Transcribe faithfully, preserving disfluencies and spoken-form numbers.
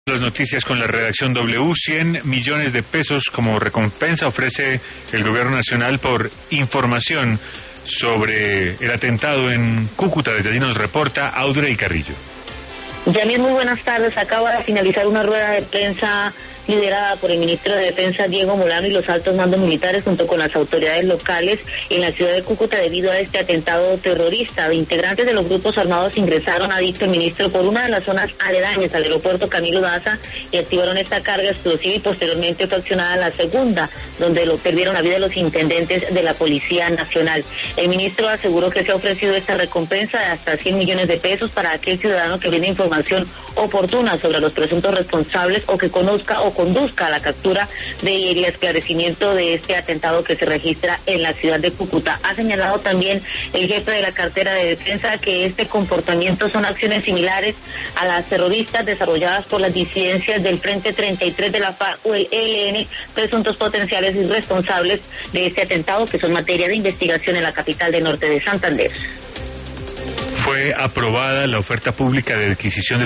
Las noticias con la redacción W. cien millones de pesos como recompensa ofrece el gobierno nacional por información sobre el atentado en Cúcuta. Desde allí nos reporta Audrey Carrillo. Yamil, muy buenas tardes. Acaba de finalizar una rueda de prensa liderada por el ministro de Defensa Diego Molano y los altos mandos militares junto con las autoridades locales en la ciudad de Cúcuta debido a este atentado terrorista. Integrantes de los grupos armados ingresaron, ha dicho el ministro, por una de las zonas aledañas al aeropuerto Camilo Daza y activaron esta carga explosiva y posteriormente fue accionada la segunda, donde lo perdieron la vida los intendentes de la Policía Nacional. El ministro aseguró que se ha ofrecido esta recompensa de hasta cien millones de pesos para aquel ciudadano que brinde información oportuna sobre los presuntos responsables o que conozca o conduzca a la captura de y el esclarecimiento de este atentado que se registra en la ciudad de Cúcuta. Ha señalado también el jefe de la cartera de defensa que este comportamiento son acciones similares a las terroristas desarrolladas por las disidencias del Frente treinta y tres de la FARC o el E L N, presuntos potenciales y responsables de este atentado que son materia de investigación en la capital del norte de Santander. Fue aprobada la oferta pública de adquisición de